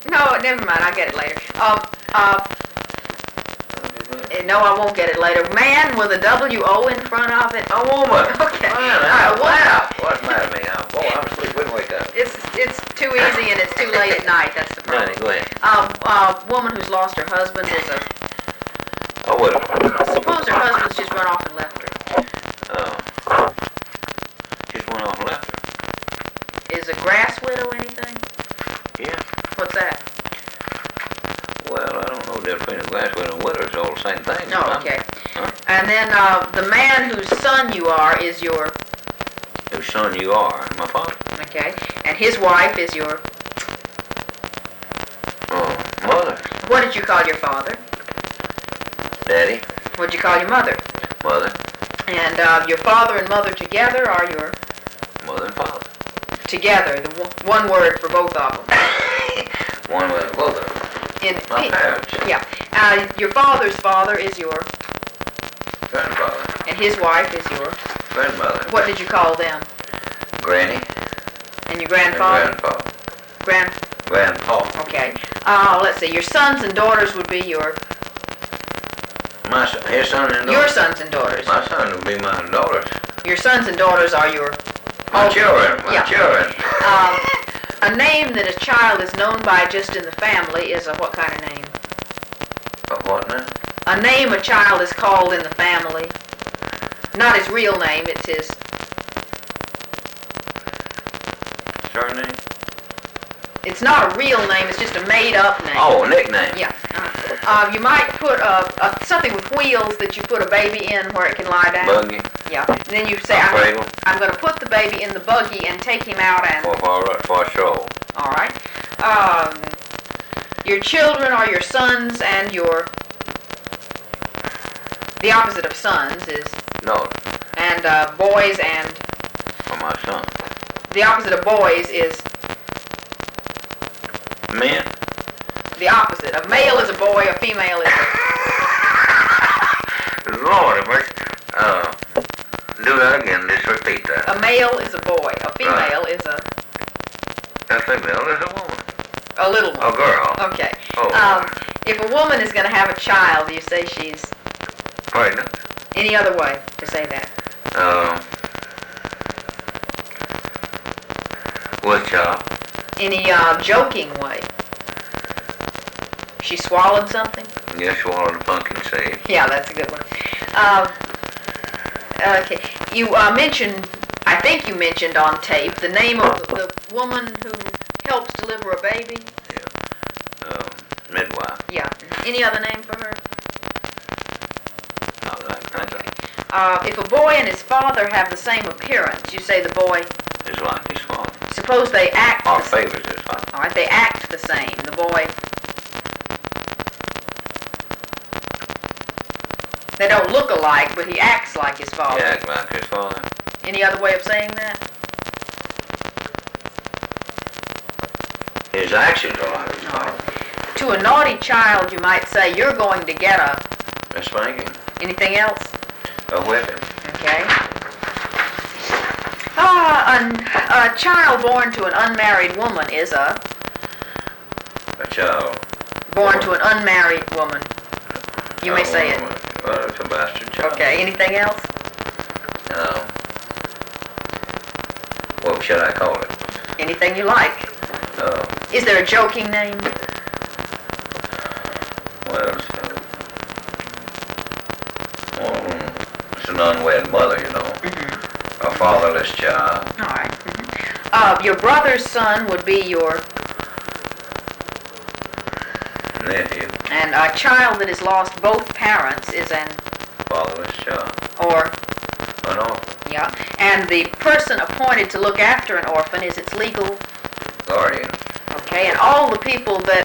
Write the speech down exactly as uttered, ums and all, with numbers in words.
No, never mind. I'll get it later. Um, uh, no, I won't get it later. Man with a W O in front of it. A woman. Okay. Man, All right, wow. What's the matter with me? I'm, boy, I'm asleep. Wouldn't wake up. It's it's too easy and it's too late at night. That's the problem. Johnny, go ahead. Um, a woman who's lost her husband is a. Oh, well. Suppose her husband's just run off and left her. Oh. Just went off and left her. Is a grass widow anything? Yeah. What's that? Well, I don't know the difference between a grass widow and a widow. It's all the same thing. No, okay. Huh? And then uh, the man whose son you are is your. Whose son you are, my father. Okay. And his wife is your. Oh, mother. What did you call your father? Daddy. What did you call your mother? Mother. And uh, your father and mother together are your. Mother and father. Together, the w- one word for both of them. One with both of them. In, My parents. Yeah. Uh, your father's father is your. Grandfather. And his wife is your. Grandmother. What did you call them? Granny. And your And grandfather? grandpa. Grand. Grandpa. Okay. Uh, let's see. Your sons and daughters would be your. My son, his son and daughter. Your sons and daughters. My son would be my daughters. Your sons and daughters are your. My Oh, children. My yeah. children. Um, a name that a child is known by just in the family is a what kind of name? A what now? A name a child is called in the family. Not his real name, it's his. Surname? It's not a real name, it's just a made-up name. Oh, nickname. Yeah. Uh, uh, you might put a, a, something with wheels that you put a baby in where it can lie down. Buggy. Yeah. And then you say, A I'm, cradle. I'm going to put the baby in the buggy and take him out and... For, for, for sure. All right. Um, your children are your sons and your... The opposite of sons is... No, And uh, boys and... for my son. The opposite of boys is... Men? The opposite. A male is a boy, a female is a... Lord of mercy. Uh, do that again. Just repeat that. A male is a boy. A female is a... A female is a woman. A little A one. girl. Okay. Oh. Um, if a woman is going to have a child, you say she's... Pregnant. Any other way to say that? Uh, with child. Any uh, joking way? She swallowed something? Yes, swallowed a pumpkin seed. Yeah, that's a good one. Uh, okay. You uh, mentioned, I think you mentioned on tape, the name of the, the woman who helps deliver a baby? Yeah. Uh, midwife. Yeah. Any other name for her? Not that kind of. Uh, if a boy and his father have the same appearance, you say the boy, It's like his father. suppose they act Our the same. favors his father. All right, they act the same. The boy, they don't look alike, but he acts like his father. He act like his father. Any other way of saying that? His actions are like his All father. right. To a naughty child, you might say, you're going to get a... A spanking. Anything else? A whipping. Okay. Ah, an, a child born to an unmarried woman is a... A child. Born to an unmarried woman. You may say it. Well, it's a bastard child. Okay, anything else? Um, what should I call it? Anything you like. Uh, Is there a joking name? well, it's, uh, well, it's an unwed mother, you know. Mm-hmm. A fatherless child. All right. Mm-hmm. Uh, your brother's son would be your... Nephew. And a child that has lost both parents is an... Fatherless child. Or... An orphan. Yeah. And the person appointed to look after an orphan is its legal... Guardian. Okay, and all the people that